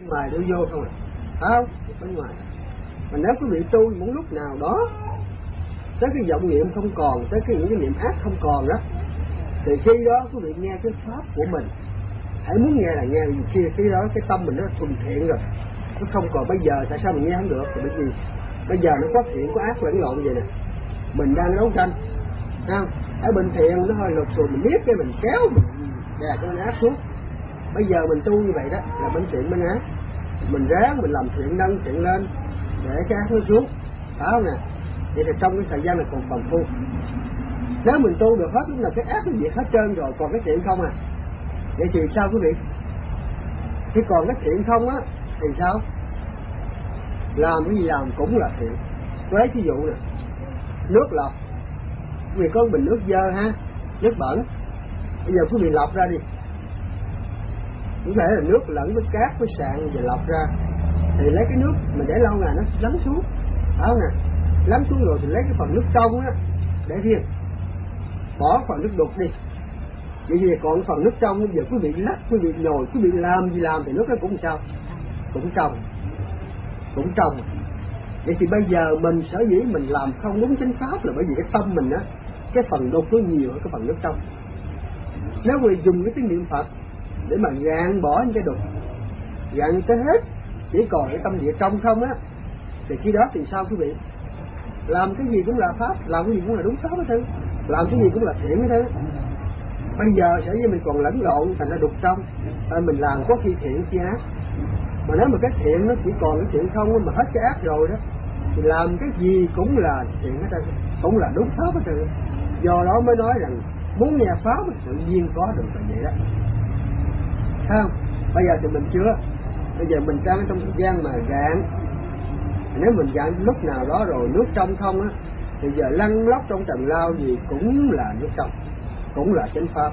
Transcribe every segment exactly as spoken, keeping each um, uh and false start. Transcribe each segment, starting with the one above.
ngoài đưa vô không à, phải không? Bên ngoài. Mà nếu quý vị tu một lúc nào đó tới cái vọng niệm không còn, tới cái những cái niệm ác không còn đó, thì khi đó quý vị nghe cái pháp của mình, hãy muốn nghe là nghe, vì khi khi đó cái tâm mình nó thuần thiện rồi, nó không còn. Bây giờ tại sao mình nghe không được? Thì bởi vì bây giờ nó có thiện có ác lẫn lộn vậy nè, mình đang đấu tranh, thấy không? Ở bên thiện nó hơi lột xùm, mình biết cái mình kéo mình đè cái bên ác xuống. Bây giờ mình tu như vậy đó là bên thiện bên ác, mình ráng mình làm thiện nâng thiện lên để cái ác nó xuống, phải không nè? Vậy thì trong cái thời gian này còn phần phu. Nếu mình tu được hết lúc nào cái ác nó diệt hết trơn rồi, còn cái thiện không à, vậy thì sao quý vị? Khi còn cái thiện không á thì sao? Làm cái gì làm cũng là thiện. Tôi lấy ví dụ nè, nước lọc, quý vị có bình nước dơ ha, nước bẩn, bây giờ quý vị lọc ra đi, có thể là nước lẫn với cát với sạn và lọc ra, thì lấy cái nước mình để lâu ngày nó lắng xuống, phải không nè? Lắng xuống rồi thì lấy cái phần nước trong á để riêng, bỏ phần nước đục đi. Vậy thì còn phần nước trong, bây giờ quý vị lắc, quý vị nhồi, quý vị làm gì làm thì nước nó cũng sao? Cũng trong, cũng trong. Vậy thì bây giờ mình sở dĩ mình làm không đúng chánh pháp là bởi vì cái tâm mình á, cái phần đục nó nhiều hơn cái phần nước trong. Nếu quý vị dùng cái tiếng niệm Phật để mà gạn bỏ những cái đục, gạn tới hết, chỉ còn cái tâm địa trong không á, thì khi đó thì sao quý vị? Làm cái gì cũng là pháp, làm cái gì cũng là đúng pháp hết trơn, làm cái gì cũng là thiện hết trơn. Bây giờ sở dĩ mình còn lẫn lộn thành ra đục trong, à, mình làm có khi thiện khi ác. Mà nếu mà cái thiện nó chỉ còn cái thiện không mà hết cái ác rồi đó, thì làm cái gì cũng là thiện hết trơn, cũng là đúng pháp hết trơn. Do đó mới nói rằng muốn nghe pháp thì tự nhiên có được là vậy đó, thấy không? Bây giờ thì mình chưa, bây giờ mình đang trong thời gian mà gạn. Nếu mình gạn lúc nào đó rồi nước trong không á, thì giờ lăn lóc trong trần lao gì cũng là nước trong, cũng là chánh pháp.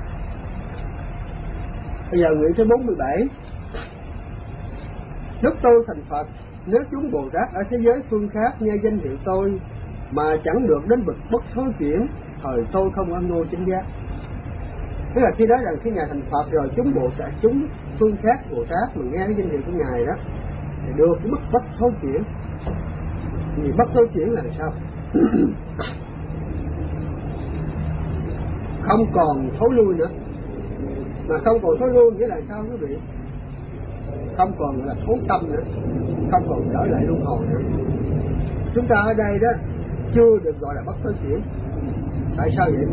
Bây giờ nguyện thứ bốn mươi bảy. Lúc tôi thành Phật, nếu chúng Bồ Tát ở thế giới phương khác nghe danh hiệu tôi mà chẳng được đến bậc bất thối chuyển, thời tôi không âm ngôi chính giác. Tức là khi nói rằng khi Ngài thành Phật rồi, chúng Bồ Tát, chúng phương khác Bồ Tát mà nghe cái danh hiệu của Ngài đó thì được cái bất bất thối chuyển. Vì bất thối chuyển là sao? Không còn thối lui nữa. Mà không còn thối lui nghĩa là sao quý vị? Không còn là thối tâm nữa, không còn trở lại luân hồi nữa. Chúng ta ở đây đó chưa được gọi là bất thối chuyển. Tại sao vậy?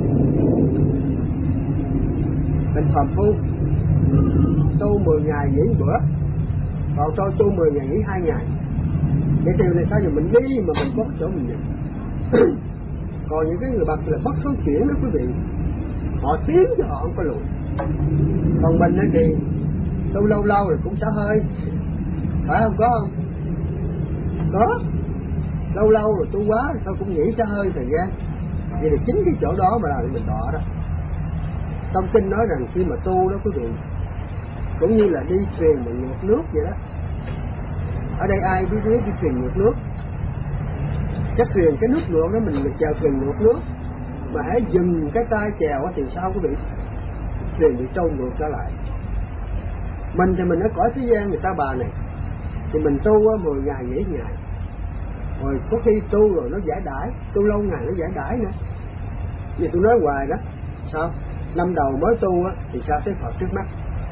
Mình phàm phu tu mười ngày nghỉ một bữa, còn tôi tu mười ngày nghỉ hai ngày. Vậy thì là sao giờ mình đi mà mình có chỗ mình dừng. Còn những cái người bậc là bất thối chuyển đó quý vị, họ tiến cho họ không có lùi. Còn mình đó thì tu lâu lâu rồi cũng xả hơi, phải không? Có không? Có. Lâu lâu rồi tu quá rồi tôi cũng nghỉ xả hơi thời gian. Vậy thì chính cái chỗ đó mà làm mình đọa đó. Trong kinh nói rằng khi mà tu đó quý vị, cũng như là đi thuyền mà ngược nước vậy đó. Ở đây ai biết biết đi thuyền ngược nước? Cái thuyền, cái nước ngược đó mình chèo thuyền ngược nước, mà hãy dừng cái tay chèo thì sao quý vị? Thuyền bị trôi ngược trở lại. Mình thì mình ở cõi thế gian người ta bà này, thì mình tu mười ngày nghỉ ngày, rồi có khi tu rồi nó giải đãi, tu lâu ngày nó giải đãi nữa. Vì tôi nói hoài đó, sao? Năm đầu mới tu á thì sao tới Phật trước mắt,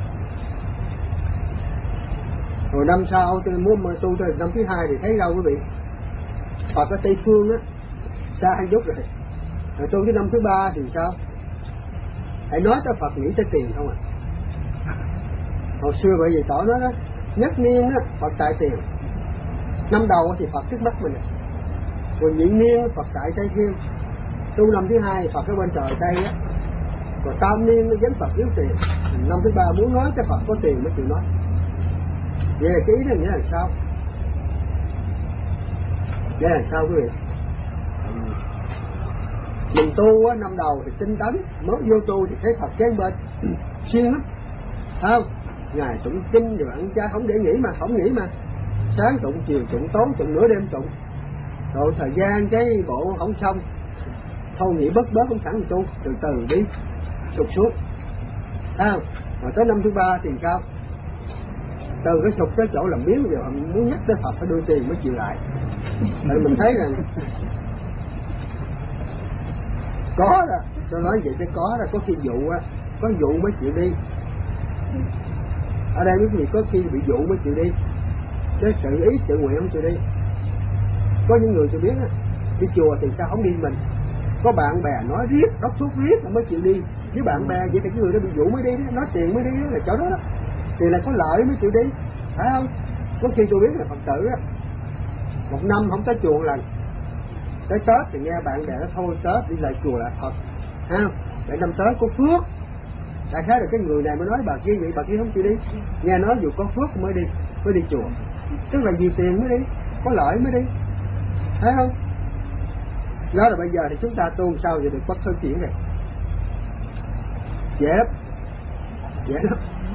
rồi năm sau tôi muốn tu tới năm thứ hai thì thấy đâu quý vị? Phật ở Tây Phương á, xa hay chút rồi. Rồi tu tới năm thứ ba thì sao? Hãy nói cho Phật nghĩ tới tiền không à? Hồi xưa bởi vì tỏ nói đó, nhất niên á Phật tại tiền. Năm đầu thì Phật trước mắt mình, rồi nhị niên Phật tại Tây Thiên. Tu năm thứ hai Phật ở bên trời Tây á, rồi tam niên nó dẫn Phật yếu tiền. Năm thứ ba muốn nói cho Phật có tiền mới chịu nói. Vậy là cái ý đó nghĩa là sao? Nghĩa là sao quý vị? Mình tu á, năm đầu thì tinh tấn, mới vô tu thì thấy Phật kế bên siêng lắm, phải không? Ngày tụng kinh rồi ăn chay không để nghỉ mà, không nghỉ mà, sáng tụng, chiều tụng, tối tụng, nửa đêm tụng. Rồi thời gian cái bộ không xong, thôi nghỉ bớt bớt không sẵn tu, từ từ đi, sụt xuống, thấy không? Rồi tới năm thứ ba thì sao? từ cái sụp tới chỗ làm biếng, giờ muốn nhắc tới Phật phải đưa tiền mới chịu lại. Tại mình thấy rằng có đó, tôi nói vậy chứ có đó, có khi dụ á, có dụ mới chịu đi. Ở đây quý vị có khi bị dụ mới chịu đi, chứ tự ý tự nguyện không chịu đi. Có những người tôi biết á, đi chùa thì sao không đi mình, có bạn bè nói riết, đốc thuốc riết mới chịu đi. Với bạn bè vậy thì cái người đó bị dụ mới đi, nói tiền mới đi, đó là chỗ đó đó. Thì là có lợi mới chịu đi, phải không? Có khi tôi biết là Phật tử á, một năm không tới chùa lần, tới Tết thì nghe bạn bè nó thôi Tết đi lại chùa là thật, ha, để năm tới có phước. Đại khái là cái người này mới nói bà kia vậy, bà kia không chịu đi, nghe nói dù có phước mới đi, mới đi chùa, tức là vì tiền mới đi, có lợi mới đi, thấy không? Đó là bây giờ thì chúng ta tu sao vậy được bất thối chuyển này? Dễ lắm, dễ lắm,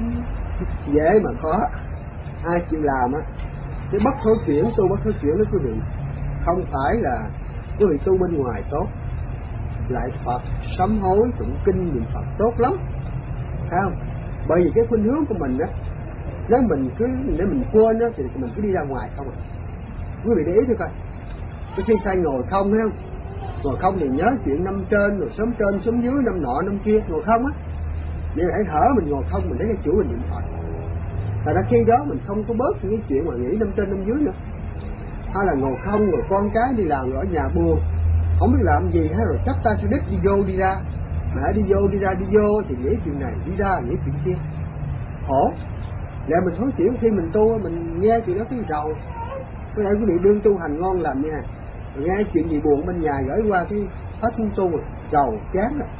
dễ mà khó, ai chịu làm á. Cái bất thối chuyển, tu bất thối chuyển đó quý vị, không phải là quý vị tu bên ngoài tốt, lại Phật sám hối tụng kinh niệm Phật tốt lắm, thấy không? Bởi vì cái khuynh hướng của mình á, nếu mình cứ để mình quên á thì mình cứ đi ra ngoài không à. Quý vị để ý thôi coi, cái khi sai ngồi không thấy không? Ngồi không thì nhớ chuyện năm trên rồi sớm trên sớm dưới, năm nọ năm kia, ngồi không á. Vậy hãy thở mình ngồi không, mình thấy cái chủ mình niệm Phật. Tại ra khi đó mình không có bớt những cái chuyện mà nghĩ năm trên năm dưới nữa. Hay là ngồi không rồi con cái đi làm rồi ở nhà buồn, không biết làm gì hết, rồi chắp tay xuống đất đi vô đi ra, mẹ đi vô đi ra đi vô thì nghĩ chuyện này, đi ra nghĩ chuyện kia, khổ. Để mình thối chuyển khi mình tu mình nghe chuyện đó cái rầu. Cái này quý vị đương tu hành ngon làm nha, nghe chuyện gì buồn bên nhà gửi qua cái hết không tu rồi, rầu chán rồi.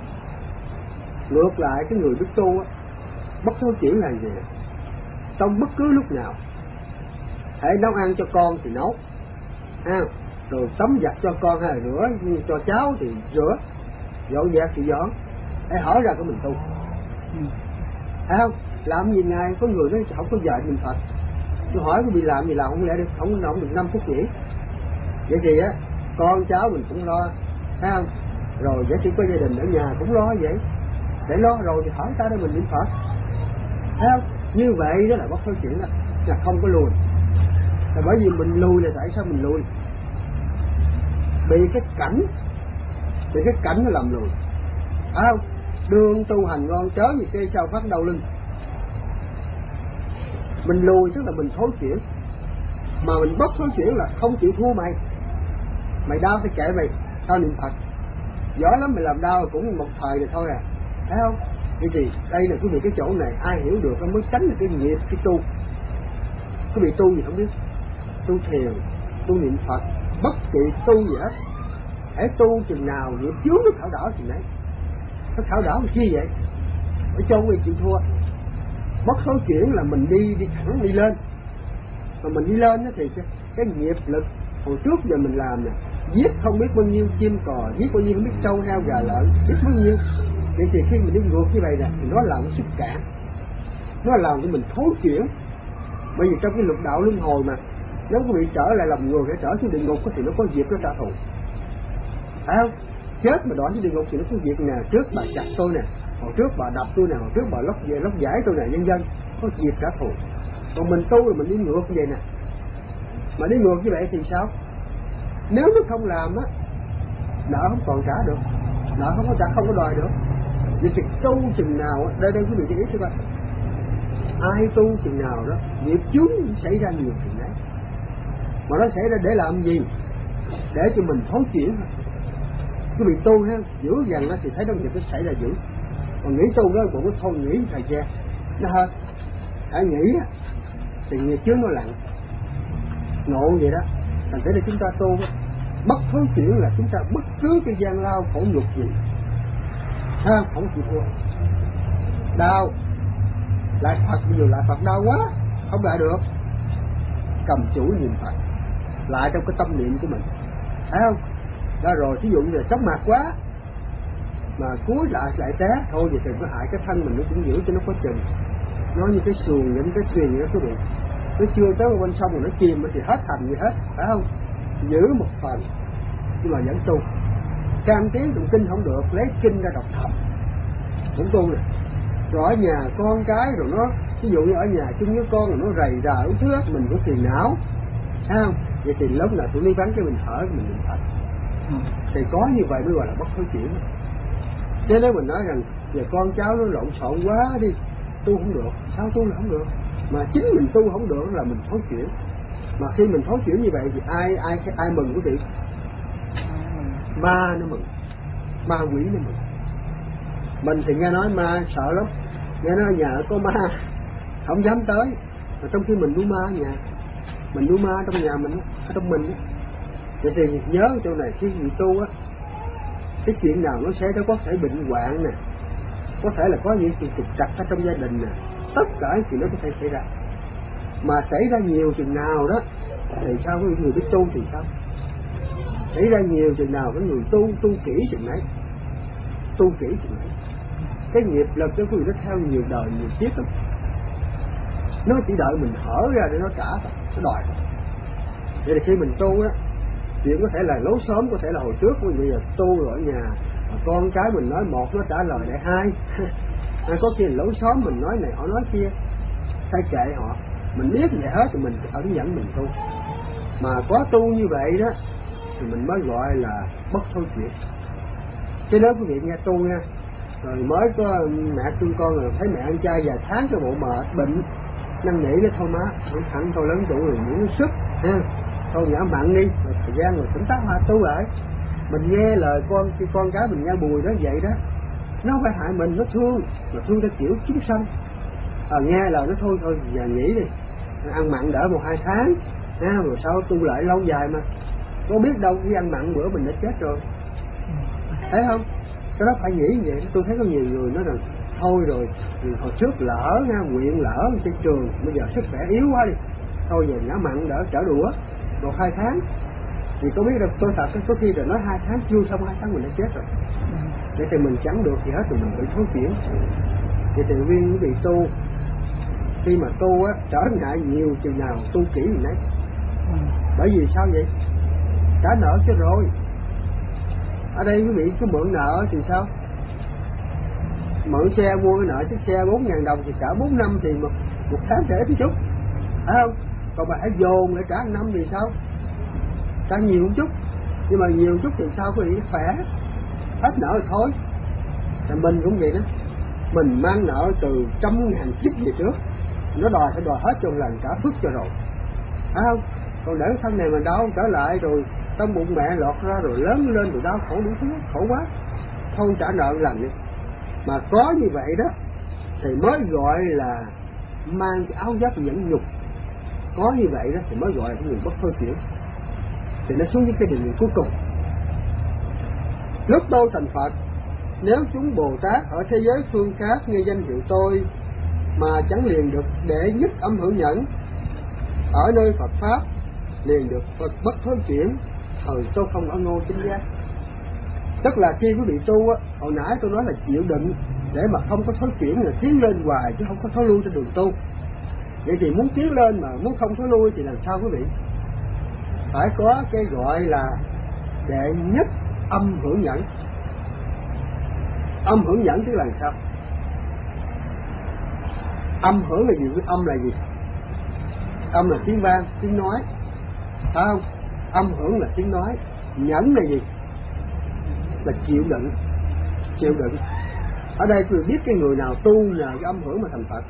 Ngược lại cái người biết tu á, bất thối chuyển là gì? Trong bất cứ lúc nào, hãy nấu ăn cho con thì nấu, à, rồi tắm giặt cho con hay là rửa cho cháu thì rửa, dọn dẹp thì dọn, hãy hỏi ra của mình tu, thấy không? Làm gì ngày có người nói không có vợ mình Phật, tôi hỏi có bị làm gì làm không lẽ được không không được năm phút nghỉ, vậy thì á con cháu mình cũng lo, thấy không? Rồi giả sử có gia đình ở nhà cũng lo vậy, để lo rồi thì hỏi ta để mình niệm Phật, thấy không? Như vậy đó là bất thối chuyển đó, là không có lùi. Là bởi vì mình lùi là tại sao mình lùi? Bị cái cảnh, bị cái cảnh nó làm lùi, phải không? Đương tu hành ngon chớ gì cây sao phát đau lưng. Mình lùi tức là mình thối chuyển, mà mình bất thối chuyển là không chịu thua mày. Mày đau thì kệ mày, tao niệm Phật. Giỏi lắm mày làm đau cũng một thời rồi thôi à, thấy không? Vậy thì đây là quý vị cái chỗ này ai hiểu được nó mới tránh được cái nghiệp cái tu. Quý vị tu gì không biết, tu thiền, tu niệm Phật, bất kỳ tu gì hết, hãy tu chừng nào nghiệp chướng nó khảo đảo chừng đấy. Nó khảo đảo mà chi vậy? Để cho quý vị chịu thua. Bất thối chuyển là mình đi đi thẳng đi lên, mà mình đi lên đó thì cái nghiệp lực hồi trước giờ mình làm nè, giết không biết bao nhiêu chim cò, giết bao nhiêu không biết trâu heo gà lợn, biết bao nhiêu. Vậy thì khi mình đi ngược như vậy nè, thì nó làm cái sức cản, nó làm cho mình thối chuyển. Bởi vì trong cái lục đạo luân hồi mà, nếu quý vị trở lại làm người để trở xuống địa ngục thì nó có việc nó trả thù, phải không? Chết mà đọa xuống địa ngục thì nó có việc nè, trước bà chặt tôi nè, hồi trước bà đập tôi nè, hồi trước bà lóc về lóc giải tôi nè, vân vân, có việc trả thù. Còn mình tu là mình đi ngược như vậy nè, mà đi ngược như vậy thì sao? Nếu nó không làm á, nợ không còn trả được, nợ không có trả, không có đòi được. Vậy thì tu chừng nào, đây đây quý vị để ý cho coi, ai tu chừng nào đó nghiệp chướng xảy ra nhiều chừng đấy, mà nó xảy ra để làm gì? Để cho mình thối chuyển. Quý vị tu ha, giữ dần nó thì thấy đâu việc nó xảy ra dữ. Còn nghĩ tu đó cũng có thôi nghĩ thời gian nó hơn. Hãy nghĩ thì nghiệp chướng nó lặng, ngộ vậy đó. Thành thế là chúng ta tu bất thối chuyển là chúng ta bất cứ cái gian lao khổ nhục gì ha, không chịu thua. Đau lại Phật, bây giờ lại Phật đau quá không lại được, cầm chủ niệm Phật lại trong cái tâm niệm của mình, thấy không? Đó rồi thí dụ như là chóng mặt quá mà cúi lại lại té thôi, vậy thì nó hại cái thân mình, nó cũng giữ cho nó có chừng. Nó như cái xuồng, những cái thuyền vậy đó quý vị, nó chưa tới bên sông rồi nó chìm thì hết thành gì hết, phải không? Giữ một phần nhưng mà vẫn tu. Trang tiếng tụng kinh không được, lấy kinh ra đọc thầm cũng tu nè. Rồi ở nhà con cái rồi nó Ví dụ như ở nhà chung với con mà nó rầy rà uống thứ mình cũng phiền não, thấy không? Vậy thì lúc nào tụi ni vắng cái mình thở mình niệm Phật, thì có như vậy mới gọi là bất thối chuyển. Chứ nếu mình nói rằng giờ con cháu nó lộn xộn quá đi, tu không được, sao tu là không được? Mà chính mình tu không được là mình thối chuyển. Mà khi mình thối chuyển như vậy thì ai ai ai mừng quý vị? Ma nó mừng, ma quỷ nó mừng. Mình thì nghe nói ma sợ lắm, nghe nói ở nhà có ma không dám tới, mà trong khi mình nuôi ma ở nhà, mình nuôi ma trong nhà mình, ở trong mình. Vậy thì nhớ chỗ này, khi người tu á, cái chuyện nào nó sẽ có thể bệnh hoạn nè, có thể là có những chuyện trục trặc ở trong gia đình nè, tất cả những chuyện đó có thể xảy ra. Mà xảy ra nhiều chừng nào đó thì sao cái người biết tu thì sao? Xảy ra nhiều chừng nào cái người tu tu kỹ chừng nấy, tu kỹ chừng nấy. Cái nghiệp lực cho người nó theo nhiều đời nhiều kiếp lắm. Nó chỉ đợi mình hở ra để nó trả thôi, nó đòi thôi. Vậy thì khi mình tu á, chuyện có thể là lối xóm, có thể là hồi trước, bây giờ tu rồi ở nhà, con cái mình nói một nó trả lời lại hai. Có khi lối xóm mình nói này họ nói kia, thay kệ họ, mình biết vậy hết thì mình ẩn nhẫn mình tu. Mà có tu như vậy đó thì mình mới gọi là bất thối chuyển. Chứ nếu quý vị nghe tu nha, rồi mới có mẹ thương con rồi thấy mẹ ăn chay vài tháng cái bộ mệt bệnh, năn nỉ nó thôi má, không thẳng thôi lớn tuổi rồi nhiễm sức ha, thôi nhả mặn đi, rồi thời gian rồi tỉnh táo hòa tu lại. Mình nghe lời con, khi con cái mình nghe bùi đó vậy đó, nó không phải hại mình, nó thương, mà thương theo kiểu chúng sanh. À, nghe lời nó thôi thôi giờ nghỉ đi, ăn mặn đỡ một hai tháng ha, rồi sau tu lại lâu dài mà. Có biết đâu khi ăn mặn bữa mình đã chết rồi, thấy không? Cái đó phải nghĩ như vậy. Tôi thấy có nhiều người nói rằng thôi rồi, hồi trước lỡ nha, nguyện lỡ trên trường, bây giờ sức khỏe yếu quá đi, thôi giờ ngã mặn đỡ trở đũa một hai tháng. Thì có biết đâu, tôi thật có khi rồi nói hai tháng chưa xong hai tháng mình đã chết rồi. Vậy thì mình chẳng được gì hết, rồi mình bị thối chuyển. Vậy thì viên bị tu, khi mà tu á, trở ngại nhiều chừng nào tu kỹ thì nấy. Bởi vì sao vậy? Trả nợ cho rồi. Ở đây quý vị cứ mượn nợ thì sao? Mượn xe mua cái nợ chiếc xe bốn ngàn đồng thì trả bốn năm thì một, một tháng trễ một chút, phải không? Còn mà hãy dồn để trả một năm thì sao? Trả nhiều một chút, nhưng mà nhiều một chút thì sao quý vị? Khỏe, hết nợ rồi thôi. Thì mình cũng vậy đó, mình mang nợ từ trăm ngàn kiếp về trước, nó đòi phải đòi hết cho một lần, trả phước cho rồi, phải không? Còn để thân này mà đau trở lại rồi trong bụng mẹ lọt ra rồi lớn lên rồi đau khổ đủ thứ, khổ quá, thôi trả nợ lần đi. Mà có như vậy đó thì mới gọi là mang cái áo giáp nhẫn nhục. Có như vậy đó thì mới gọi là cái người bất thối chuyển. Thì nó xuống với cái điều cuối cùng. Lúc tôi thành Phật, nếu chúng Bồ Tát ở thế giới phương khác nghe danh hiệu tôi mà chẳng liền được để nhất âm hưởng nhẫn, ở nơi Phật Pháp liền được Phật bất thối chuyển, thời tôi không ở ngôi chính giác. Tức là khi quý vị tu á, hồi nãy tôi nói là chịu đựng để mà không có thối chuyển, là tiến lên hoài chứ không có thối lui trên đường tu. Vậy thì muốn tiến lên mà muốn không thối lui thì làm sao quý vị? Phải có cái gọi là đệ nhất âm hưởng nhẫn. Âm hưởng nhẫn tức là sao? Âm hưởng là gì? Âm là gì? Âm là tiếng vang, tiếng nói, phải không? Âm hưởng là tiếng nói. Nhẫn là gì? Là chịu đựng. Chịu đựng. Ở đây quý vị biết cái người nào tu nhờ cái âm hưởng mà thành Phật?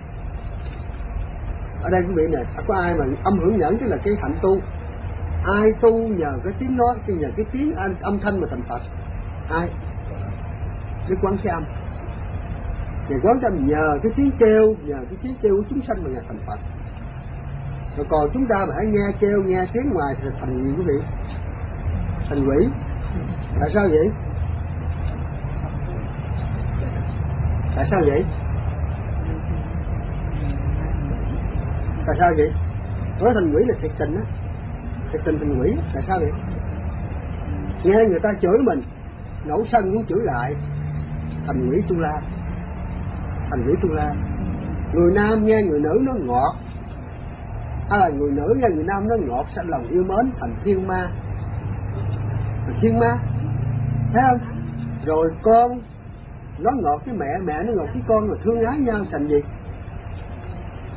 Ở đây quý vị này, có ai mà âm hưởng nhẫn tức là cái hạnh tu? Ai tu nhờ cái tiếng nói, nhờ cái tiếng âm thanh mà thành Phật? Ai? Đức Quán Thế Âm. Ngài Quán Thế Âm nhờ cái tiếng kêu, nhờ cái tiếng kêu của chúng sanh mà Ngài thành Phật. Rồi còn chúng ta mà hãy nghe kêu, nghe tiếng ngoài thì thành gì quý vị? Thành quỷ. Tại sao vậy? Tại sao vậy? Tại sao vậy? Nói thành quỷ là thiệt tình á, thiệt tình thành quỷ. Tại sao vậy? Nghe người ta chửi mình, nổi sân muốn chửi lại, thành quỷ tu la. Thành quỷ tu la. Người nam nghe người nữ nó ngọt, hay là người nữ nghe người nam nó ngọt, sanh lòng yêu mến, thành thiên ma. Thành thiên ma, thấy không? Rồi con nó ngọt cái mẹ, mẹ nó ngọt cái con, rồi thương ái nhau thành gì?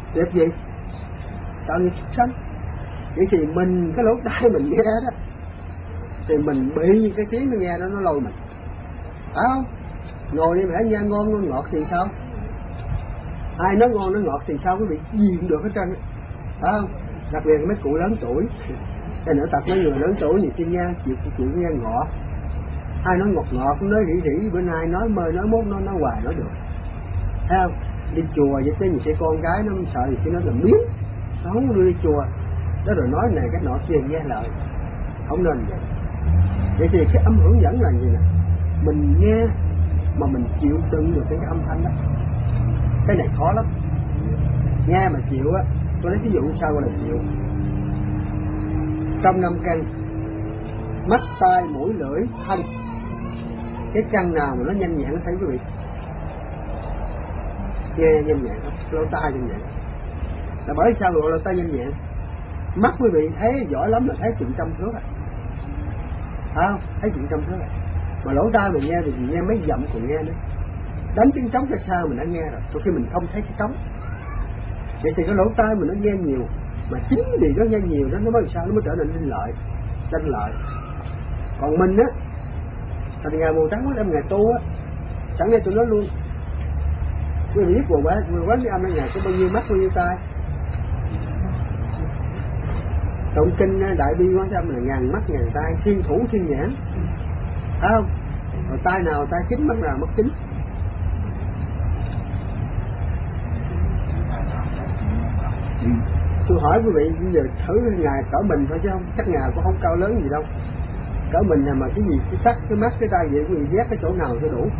Việc gì? Tạo nghiệp sanh. Vậy thì mình, cái lỗ tai mình nghe đó, thì mình bị cái tiếng nó nghe đó nó lôi mình. Phải không? Ngồi đi mà nghe ngon ngon ngọt thì sao? Ai nói ngon nói ngọt thì sao quý vị? Gì cũng được hết trơn. Phải không? Đặc biệt mấy cụ lớn tuổi. Cái nữa tập mấy người lớn tuổi nhiều khi nghe chịu chịu nghe ngọt. Ai nói ngọt ngọt cũng nói rỉ rỉ, bữa nay nói mơ nói mốt nó nói hoài nói được. Thấy không? Đi chùa vậy chứ nhiều khi con gái nó sợ gì khi nó làm biến. Nó không đưa đi chùa. Đó rồi nói này cái nọ kia nghe lời. Không nên vậy. Vậy thì cái âm hưởng dẫn là gì nè? Mình nghe mà mình chịu đựng được cái âm thanh đó. Cái này khó lắm. Nghe mà chịu á, tôi lấy ví dụ sao gọi là chịu. Trong năm căn, mắt, tai, mũi, lưỡi, thân, cái căn nào mà nó nhanh nhẹn thấy quý vị? Nghe nhanh nhẹn không? Lỗ tai nhanh nhẹn. Là bởi sao gọi là tai nhanh nhẹn? Mắt quý vị thấy giỏi lắm là thấy chừng trăm thước à. Phải không? Thấy chừng trăm thước à. Mà lỗ tai mình nghe thì mình nghe mấy dặm còn nghe nữa. Đánh tiếng trống ra sao mình đã nghe rồi, đôi khi mình không thấy cái trống. Vậy thì cái lỗ tai mình nó nghe nhiều, mà chính vì nó nghe nhiều đó nó mới sao nó mới trở nên linh lợi, linh lợi. Còn mình á, thành Ngài Bồ Tát Quán Âm Ngài tu á, chẳng lẽ tôi nói luôn, quý vị biết Bồ Quán Quán Âm ở Ngài có bao nhiêu mắt bao nhiêu tai? Trong kinh Đại Bi Quán Âm là ngàn mắt ngàn tai, thiên thủ thiên nhãn, phải không? Rồi tai nào tai chính, mắt nào mắt chính. Tôi hỏi quý vị bây giờ thử Ngài cỡ mình thôi chứ không, chắc Ngài cũng không cao lớn gì đâu. Cỡ mình là mà cái gì, cái sắc, cái mắt, cái tai vậy quý vị ghét cái chỗ nào cho đủ.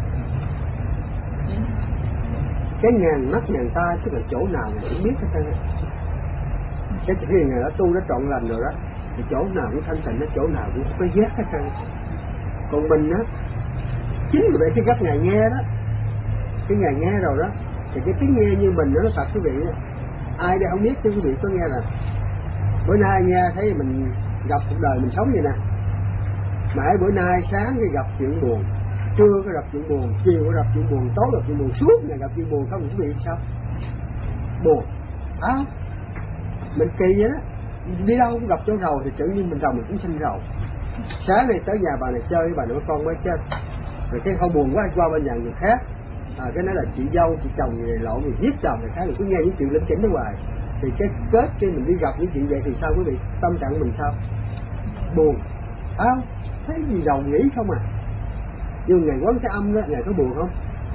Cái ngàn mắt ngàn tai tức là chỗ nào Ngài cũng biết hết trơn. Cái khi Ngài đã tu đã trọn lành rồi đó, thì chỗ nào cũng thanh tịnh, chỗ nào cũng có ghét hết trơn. Còn mình á, chính vì vậy cái cách Ngài nghe đó, cái Ngài nghe rồi đó, thì cái tiếng nghe như mình nó thật quý vị đó. Ai đây không biết chứ quý vị có nghe là bữa nay nghe thấy mình gặp cuộc đời mình sống vậy nè, mãi bữa nay sáng cái gặp chuyện buồn, trưa có gặp chuyện buồn, chiều có gặp chuyện buồn, tối gặp chuyện buồn, suốt ngày gặp chuyện buồn, không quý vị sao? Buồn, à, mình kỳ vậy đó, đi đâu cũng gặp chỗ rầu thì tự nhiên mình rầu mình cũng sinh rầu. Sáng này tới nhà bà này chơi với bà nội con mới chết, rồi cái không buồn quá qua bên nhà người khác. À, cái nói là chị dâu, chị chồng gì lộn gì giết chồng người khác, rồi cứ nghe những chuyện linh chỉnh ở ngoài, thì cái kết khi mình đi gặp những chuyện vậy thì sao quý vị? Tâm trạng mình sao? Buồn, à, thấy gì rầu nghĩ không à? Nhưng Ngài Quán Thế Âm đó, Ngài có buồn không?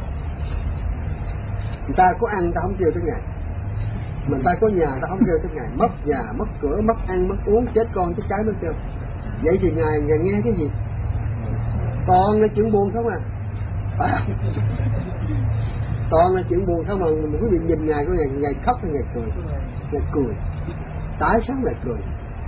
Người ta có ăn ta không kêu tới Ngài, mình ta có nhà ta không kêu tới Ngài, mất nhà, mất cửa, mất ăn, mất uống, chết con, chết cái mới kêu. Vậy thì Ngài, Ngài nghe cái gì? Toàn là chuyện buồn không à? À, toàn là chuyện buồn không mà mình quý vị nhìn Ngài của Ngài, Ngài khóc hay Ngài cười? Ngài cười, tái sáng Ngài cười.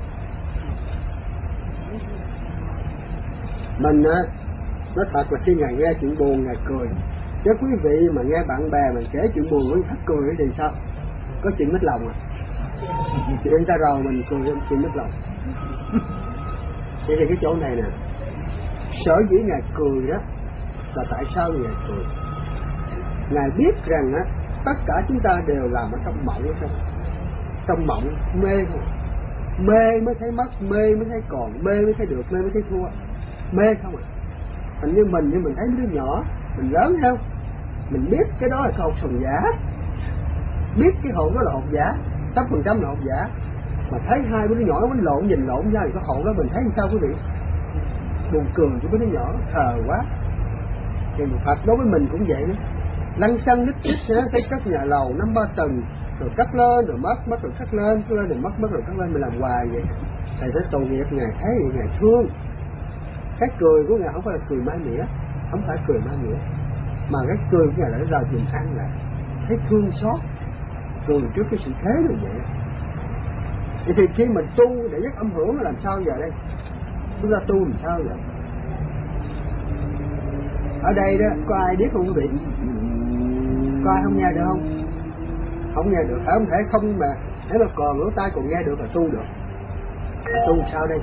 Mình á, nói thật là khi Ngài nghe chuyện buồn Ngài cười, chứ quý vị mà nghe bạn bè mình kể chuyện buồn với thắt cười thì sao? Có chuyện mất lòng à? Chuyện người ta rầu mình cười chuyện mất lòng. Vậy thì cái chỗ này nè, sở dĩ Ngài cười đó là tại sao Ngài cười? Ngài biết rằng á, tất cả chúng ta đều làm ở trong mộng, ở trong trong mộng mê không? Mê mới thấy mất, mê mới thấy còn, mê mới thấy được, mê mới thấy thua, mê không à? Thành như mình, như mình thấy đứa nhỏ, mình lớn không? Mình biết cái đó là cái hột sòng giả, biết cái hột đó là hột giả, trăm phần trăm là hột giả, mà thấy hai đứa nhỏ nó quánh lộn, nhìn lộn ra thì cái hột đó mình thấy sao quý vị? Buồn cười cho đứa nhỏ, thờ quá. Thì Phật đối với mình cũng vậy nữa. Lăng xăng nít nít thấy cất nhà lầu năm ba tầng, rồi cất lên rồi mất, mất rồi cất lên, cất lên rồi mất, mất rồi cất lên, mình làm hoài vậy. Thầy thấy tội nghiệp Ngài, thấy vậy Ngài thương. Cái cười của Ngài không phải là cười mai mỉa, không phải cười mai mỉa, mà cái cười của Ngài là nó tìm ăn lại, thấy thương xót, cười trước cái sự thế rồi vậy. Vậy thì khi mình tu để giác âm hưởng là làm sao giờ đây? Chúng ta tu làm sao vậy? Ở đây đó, có ai biết không quý vị? Có ai không nghe được không? Không nghe được, phải không thể không mà, nếu mà còn lỗ tai còn nghe được là tu được. Là tu sao đây?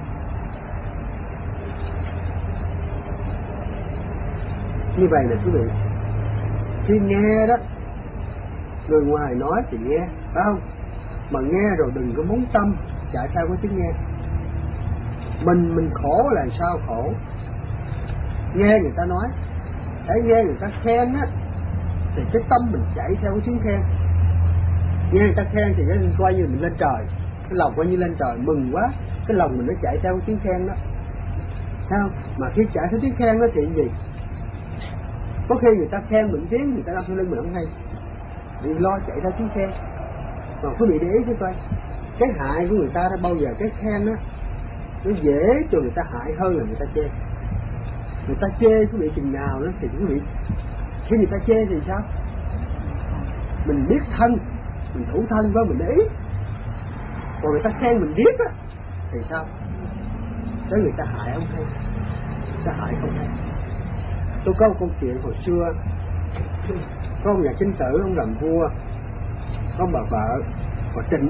Như vậy nè quý vị, khi nghe đó, Người ngoài nói thì nghe, phải không? Mà nghe rồi đừng có muốn tâm chạy theo cái tiếng nghe. Mình mình khổ là sao khổ? Nghe người ta nói, hãy nghe người ta khen á, thì cái tâm mình chạy theo cái tiếng khen. Nghe người ta khen thì cái coi như mình lên trời, cái lòng coi như lên trời, mừng quá, cái lòng mình nó chạy theo cái tiếng khen đó. Sao? Mà khi chạy theo tiếng khen đó thì gì? Có khi người ta khen mình tiếng, người ta đâm theo lưng mình không hay, vì lo chạy theo tiếng khen. Còn quý vị để ý chứ coi, cái hại của người ta đó bao giờ cái khen đó nó dễ cho người ta hại hơn là người ta chê. Người ta chê quý vị chừng nào đó thì quý vị, khi người ta chê thì sao? Mình biết thân, mình thủ thân với mình để ý. Còn người ta khen mình biết á thì sao? Tới người ta hại không hay, người ta hại không hay. Tôi có một câu chuyện hồi xưa, có một nhà chính tử, ông làm vua, có bà vợ, bà Trịnh.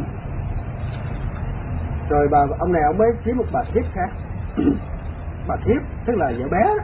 Rồi bà ông này ông mới kiếm một bà thiếp khác. Bà thiếp tức là vợ bé.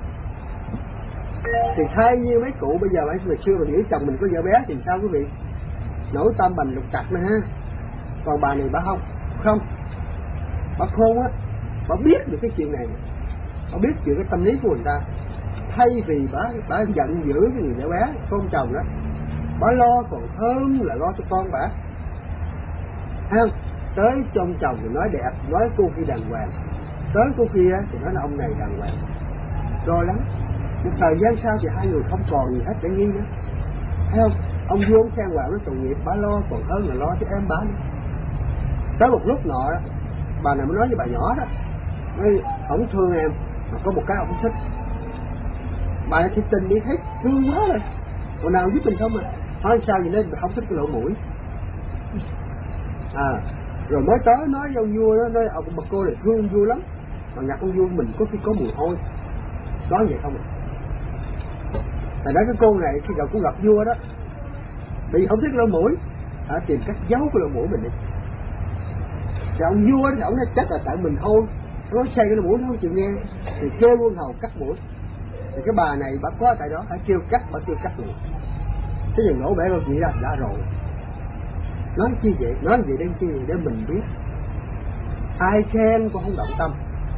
Thì thay như mấy cụ bây giờ, mấy người xưa mình nghĩ chồng mình có vợ bé thì sao quý vị? Nổi tâm bành lục trặc nữa ha. Còn bà này bà không, không. Bà khôn á, bà biết được cái chuyện này, bà biết chuyện cái tâm lý của người ta. Thay vì bà, bà giận dữ cái người vợ bé, con chồng đó, bà lo còn hơn là lo cho con bà. Thấy không? Tới cho ông chồng thì nói đẹp, nói cô kia đàng hoàng. Tới cô kia thì nói là ông này đàng hoàng. Rồi lắm. Một thời gian sau thì hai người không còn gì hết để nghi nữa. Thấy không? Ông vua ông khen hoàng nó tội nghiệp, bà lo còn hơn là lo cho em bà nữa. Tới một lúc nọ đó, bà này mới nói với bà nhỏ đó, nói ổng thương em, mà có một cái ổng thích. Bà này thiệt tình đi thấy thương quá rồi, còn nào giúp mình không à. Nói sao vậy, nên không thích cái lỗ mũi. À, rồi mới tới nói với ông vua đó, nói ông bà cô này thương ông vua lắm, mà nhặt ông vua mình có khi có mùi hôi. Nói vậy không à. Tại đó cái cô này khi gặp cũng gặp vua đó, bị không thích lỗ mũi, hả, tìm cách giấu cái lỗ mũi mình đi. Thì ông vua thì ông nói chắc là tại mình hôi, nó say cái lỗ mũi nó không chịu nghe, thì kêu quân hầu cắt mũi. Thì cái bà này bà có tại đó phải kêu cắt, bà kêu cắt mũi. Cái dừng nổ bể câu chuyện ra đã rồi. Nói chi vậy, nói gì đến chi vậy để mình biết. Ai khen cũng không động tâm,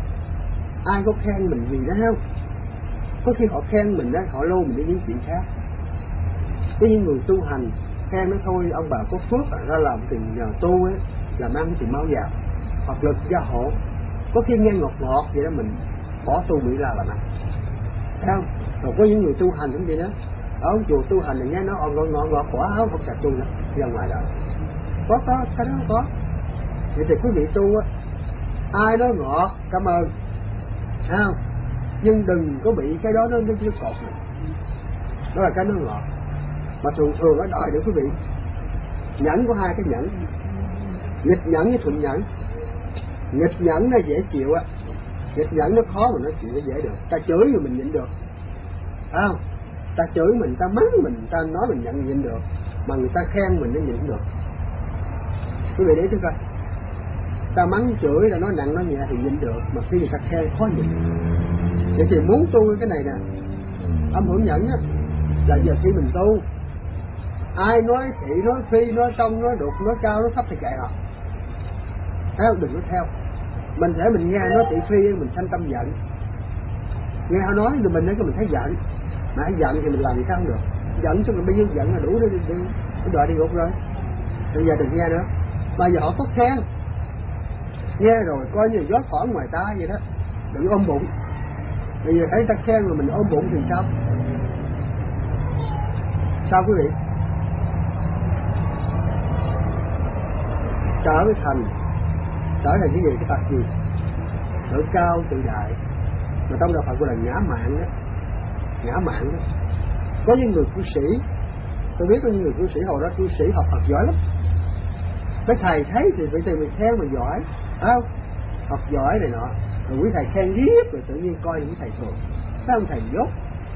ai có khen mình gì đó không? Có khi họ khen mình đó, họ lô mình đi những chuyện khác. Cái những người tu hành khen nó thôi, ông bà có phước ra làm tiền nhờ tu ấy, làm ăn thì mau vào, hoặc lực gia hộ. Có khi nghe ngọt ngọt vậy đó mình bỏ tu bị ra làm ăn. Thấy không? Rồi có những người tu hành cũng vậy đó, ở chùa tu hành này nghe nó ngọt ngọt ngọt bỏ áo không chặt tu nữa, ra ngoài đời. Có có, cái đó có. Vậy thì quý vị tu á, ai nói ngọt cảm ơn, thấy không? Nhưng đừng có bị cái đó nó nó nó cột này. Đó là cái nó ngọt. Mà thường thường nó đòi được quý vị. Nhẫn có hai cái nhẫn, nghịch nhẫn với thuận nhẫn. Nghịch nhẫn nó dễ chịu á, nghịch nhẫn nó khó mà nói chuyện nó dễ được. Ta chửi rồi mình nhịn được, phải không? Ta chửi mình, ta mắng mình, ta nói mình nhận nhịn được, mà người ta khen mình nó nhịn được. Quý vị để ý coi, ta mắng chửi, ta nói nặng nói nhẹ thì nhịn được, mà khi người ta khen khó nhịn. Vậy thì muốn tu cái này nè, âm hưởng nhẫn á, là giờ khi mình tu, ai nói thị, nói phi, nói tông, nói đục, nói cao, nói thấp thì kệ họ. Thấy không? Đừng có theo. Mình thể mình nghe nói thị phi, mình sanh tâm giận. Nghe họ nói thì mình nói cái mình thấy giận, mà hãy giận thì mình làm gì sao không được. Giận xong rồi bây giờ giận là đủ đi, đi, đi đợi đi ngục rồi. Bây giờ đừng nghe nữa. Mà giờ họ có khen, nghe rồi coi như gió thoảng ngoài tai vậy đó, đừng ôm bụng. Bây giờ thấy ta khen rồi mình ôm bụng thì sao? Sao quý vị? Trở cái thành, trở thành cái gì, cái tật gì? Tự cao, tự đại. Mà trong đạo Phật gọi là ngã mạn đó, ngã mạn đó. Có những người cư sĩ, tôi biết có những người cư sĩ hồi đó cư sĩ học Phật giỏi lắm. Cái thầy thấy thì phải từ mình khen mà giỏi, phải không? Học giỏi này nọ, rồi quý thầy khen riết rồi tự nhiên coi những thầy thường, phải không? Thầy dốt.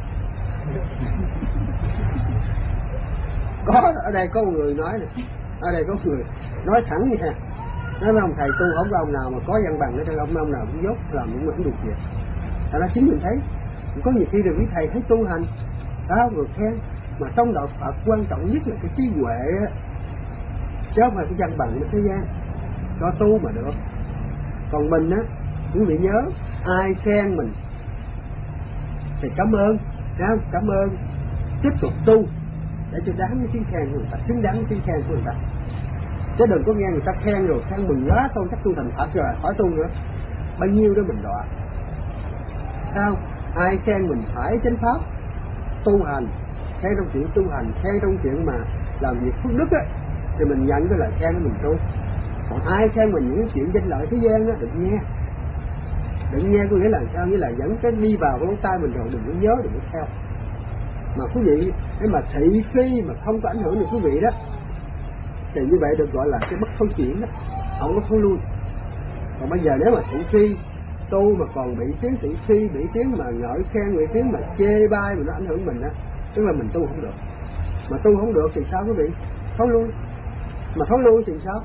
Có ở đây có một người nói nè, ở đây có một người nói thẳng như thế, nói mấy ông thầy tu không có ông nào mà có văn bằng hết, ông ông nào cũng dốt, làm cũng không được việc. Thật ra chính mình thấy, có nhiều khi rồi quý thầy thấy tu hành, đó rồi khen, Mà trong đạo Phật quan trọng nhất là cái trí huệ á, chứ không phải cái văn bằng của thế gian, cho tu mà được. Còn mình á, quý vị nhớ, ai khen mình thì cảm ơn, không? Cảm ơn, tiếp tục tu để cho đáng với tiếng khen của người ta, xứng đáng với tiếng khen của người ta. Chứ đừng có nghe người ta khen rồi khen mừng quá thôi, chắc tu thành Phật rồi, khỏi tu nữa, bao nhiêu đó mình đọa. Sao? Ai khen mình phải chánh pháp, tu hành, khen trong chuyện tu hành, khen trong chuyện mà làm việc phước đức á, thì mình nhận cái lời khen của mình tu. Còn ai khen mình những chuyện danh lợi thế gian á, đừng nghe. Đừng nghe có nghĩa là sao? Nghĩa là dẫn cái đi vào cái lỗ tai mình rồi, đừng có nhớ, đừng có theo. Mà quý vị, nếu mà thị phi mà không có ảnh hưởng được quý vị đó, thì như vậy được gọi là cái bất thối chuyển đó, không có thối lui. Còn bây giờ nếu mà thị phi tu mà còn bị tiếng thị phi, bị tiếng mà ngợi khen, bị tiếng mà chê bai mà nó ảnh hưởng mình á, tức là mình tu không được. Mà tu không được thì sao quý vị? Thối lui. Mà thối lui thì sao?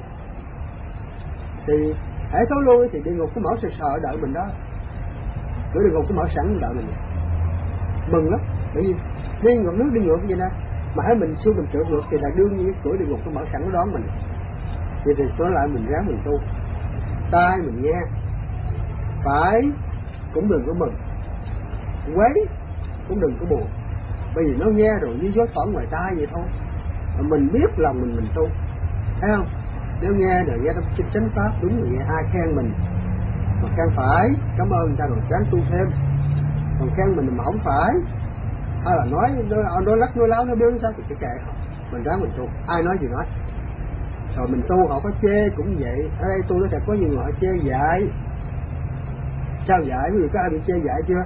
Thì hãy thối lui thì địa ngục cái mỏ sợ sợ đợi mình đó. Cửa địa ngục cái mỏ sẵn đợi mình, mừng lắm. Bởi vì đi ngược nước đi ngược vậy nè, mà hãy mình xui mình trượt ngược thì là đương nhiên cửa địa ngục cái mỏ sẵn đón mình. Vậy thì nói lại mình ráng mình tu, tai mình nghe, phải cũng đừng có mừng, quấy cũng đừng có buồn, bởi vì nó nghe rồi như gió thoảng ngoài tai vậy thôi. Mà mình biết lòng mình mình tu, thấy không? Nếu nghe rồi nghe trong chánh pháp đúng rồi, nghe ai khen mình mà khen phải, cảm ơn người ta rồi ráng tu thêm. Còn khen mình mà không phải, hay là nói nói, nói lắc nói láo nói biếu sao thì cái kệ không, mình ráng mình tu, ai nói gì nói. Rồi mình tu họ có chê cũng vậy. Ở đây tu nó sẽ có nhiều người họ chê dạy. Sao dạy? Quý vị có ai bị chê dạy chưa?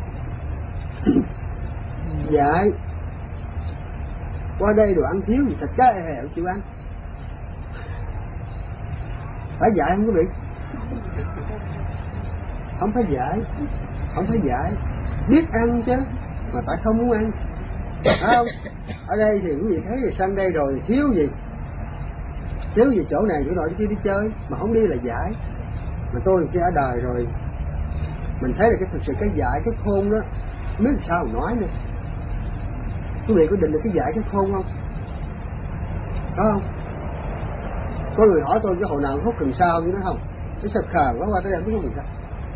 Dạy qua đây đồ ăn thiếu gì thịt cá e hèo chịu ăn, phải dạy không quý vị? Không phải dạy, không phải dạy, biết ăn chứ, mà tại không muốn ăn, phải không? Ở đây thì quý vị thấy thì sang đây rồi thiếu gì, thiếu gì chỗ này chỗ nọ chỗ kia đi chơi, mà không đi là dạy. Mà tôi thì ở đời rồi, mình thấy là cái thực sự cái dạy cái khôn đó, biết sao mà nói nữa. Quý vị có định được cái dạy cái khôn không? Có không? Có người hỏi tôi cái hồi nào hút cần sao như nó không? Cái sập khờ quá qua tới đây biết không cần sao.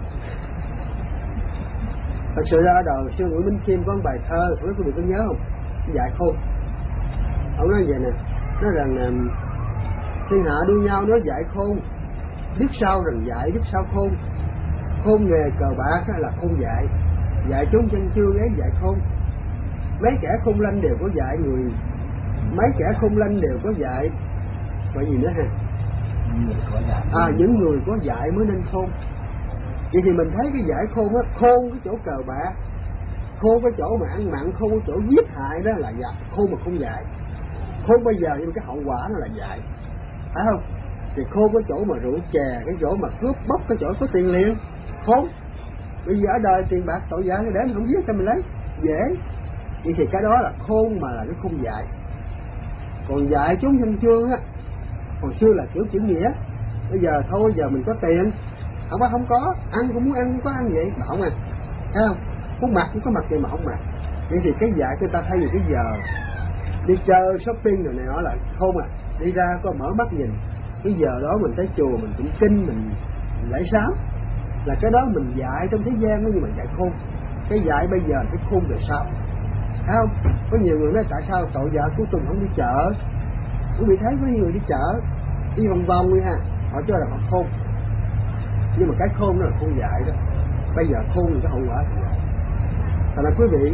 Thật sự ra ở đời sư Nguyễn Minh Khiêm có một bài thơ, không biết quý vị có nhớ không? Cái dạy khôn. Ông nói vậy nè, nói rằng thiên hạ đua nhau nói dạy khôn, biết sao rằng dạy, biết sao khôn. Khôn nghề cờ bạc là khôn dạy, dạy trốn chân chưa ấy dạy khôn. Mấy kẻ khôn lanh đều có dạy người, mấy kẻ khôn lanh đều có dạy. Gọi gì nữa ha? À, những người có dạy mới nên khôn. Vậy thì mình thấy cái dạy khôn á, khôn cái chỗ cờ bạc, khôn cái chỗ mà ăn mặn, khôn cái chỗ giết hại đó là dạy, khôn mà không dạy. Khôn bây giờ nhưng cái hậu quả nó là dạy, phải không? Thì khôn cái chỗ mà rượu chè, cái chỗ mà cướp bóc, cái chỗ có tiền liền, khôn. Bây giờ ở đời tiền bạc tội vạ để mình không giết cho mình lấy, dễ. Vậy thì cái đó là khôn mà là cái khôn dạy. Còn dạy chúng dân chương á, hồi xưa là kiểu chữ nghĩa. Bây giờ thôi giờ mình có tiền, không phải không có, ăn cũng muốn ăn, cũng có ăn vậy mà không ăn, thấy không? Muốn mặc cũng có mặc vậy mà không mặc. Vậy thì cái dạy người ta thay vì cái giờ đi chơi shopping rồi này nó là khôn à, đi ra có mở mắt nhìn. Cái giờ đó mình tới chùa mình cũng kinh, mình, mình lễ sám, là cái đó mình dạy trong thế gian đó, nhưng mà dạy khôn. Cái dạy bây giờ cái khôn về sau, thấy không? Có nhiều người nói tại sao tội vợ cuối tuần không đi chợ. Quý vị thấy có nhiều người đi chợ đi vòng vòng đi ha, họ cho là họ khôn, nhưng mà cái khôn đó là khôn dạy đó. Bây giờ khôn thì cái hậu quả thì vậy. Thành ra quý vị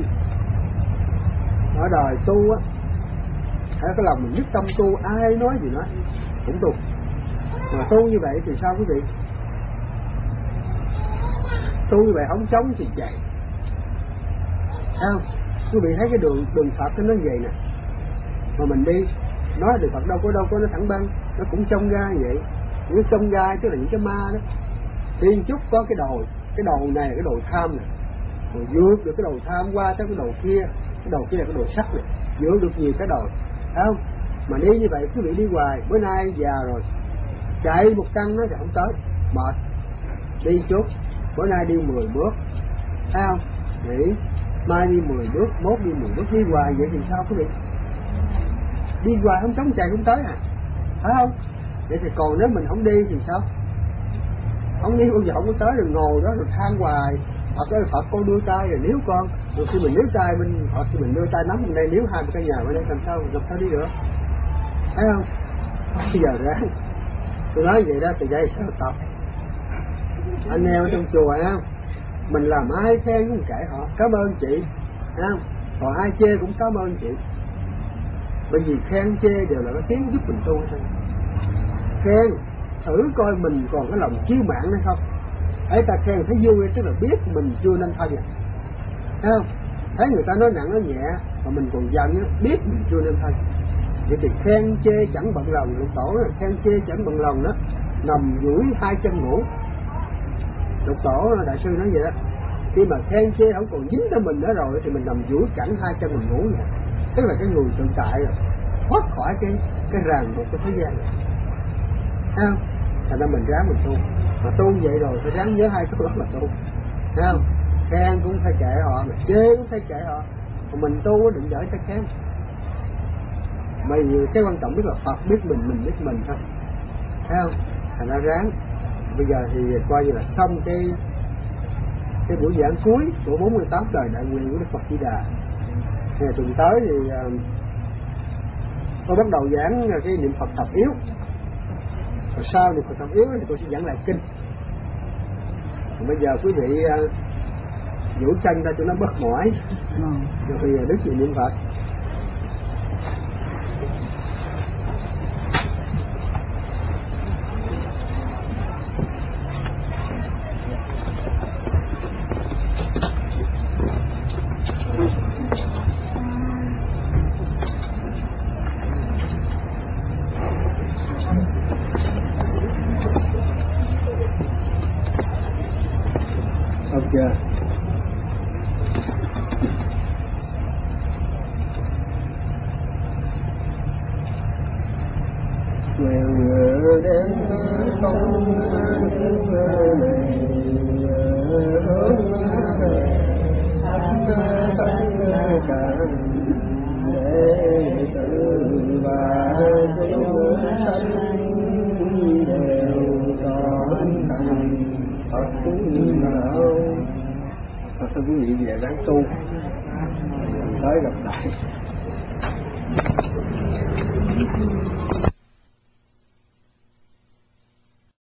ở đời tu á, hãy cái lòng mình nhất tâm tu, ai nói gì nói cũng tu. Mà tu như vậy thì sao quý vị? Tu như vậy không chống thì chạy, thấy không? Quý vị thấy cái đường đường Phật nó vậy nè, mà mình đi nói đường Phật đâu có đâu có nó thẳng băng, nó cũng trong gai vậy. Những trong gai tức là những cái ma đó. Tiên chút có cái đồi, cái đồi này là cái đồi tham này, rồi vượt được cái đồi tham qua tới cái đồi kia, cái đồi kia là cái đồi sắc này, vượt được nhiều cái đồi, thấy không? Mà đi như vậy quý vị đi hoài, bữa nay già rồi chạy một căn nó thì không tới, mệt, đi chút, bữa nay đi mười bước, thấy không? Nghỉ, mai đi mười bước, mốt đi mười bước, đi hoài vậy thì sao quý vị? Đi hoài không trống chạy không tới à, phải không? Vậy thì còn nếu mình không đi thì sao? Không đi bao giờ không có tới, rồi ngồi đó rồi than hoài. Phật ơi Phật con đưa tay rồi níu con, rồi khi mình níu tay mình Phật thì mình đưa tay nắm bên đây níu hai cái nhà bên đây làm sao làm sao đi được, thấy không? Bây giờ ráng tôi nói vậy đó, từ đây sao tập anh em ở trong chùa ha, mình làm ai khen cũng kể họ cảm ơn chị ha, còn ai chê cũng cảm ơn chị, bởi vì khen chê đều là cái tiếng giúp mình tu thôi. Khen thử coi mình còn cái lòng chiêu mạng hay không, thấy ta khen thấy vui tức là biết mình chưa nên thân, thấy không? Thấy người ta nói nặng nói nhẹ mà mình còn giận biết mình chưa nên thân. Vậy thì khen chê chẳng bận lòng, Lục Tổ là khen chê chẳng bận lòng đó, nằm duỗi hai chân ngủ. Lục Tổ đại sư nói vậy đó, khi mà khen chê không còn dính tới mình nữa rồi thì mình nằm duỗi cẳng hai chân mình ngủ vậy, tức là cái người tự tại rồi, thoát khỏi cái cái ràng buộc của thế gian này, thấy không? Thành ra mình ráng mình tu, mà tu vậy rồi phải ráng nhớ hai cái đó mà tu, thấy không? Khen cũng phải kệ họ, mà chê cũng phải kệ họ, mà mình tu đừng đợi ta khen. Bởi vì cái quan trọng biết là Phật biết mình, mình biết mình thôi, thấy không? Thành ra ráng. Bây giờ thì coi như là xong cái cái buổi giảng cuối của bốn mươi tám đời đại nguyện của Đức Phật Di Đà. Ngày tuần tới thì uh, tôi bắt đầu giảng cái niệm Phật thập yếu, rồi sau niệm Phật thập yếu thì tôi sẽ giảng lại kinh. Còn bây giờ quý vị uh, duỗi chân ra cho nó bớt mỏi, rồi thì đức gì niệm Phật. Chưa? Nguyện ngự đến không này hướng về tất cả đệ tử và chúng sanh đều trọn thành Phật đạo. Thật sự quý vị về ráng tu, tới gặp lại.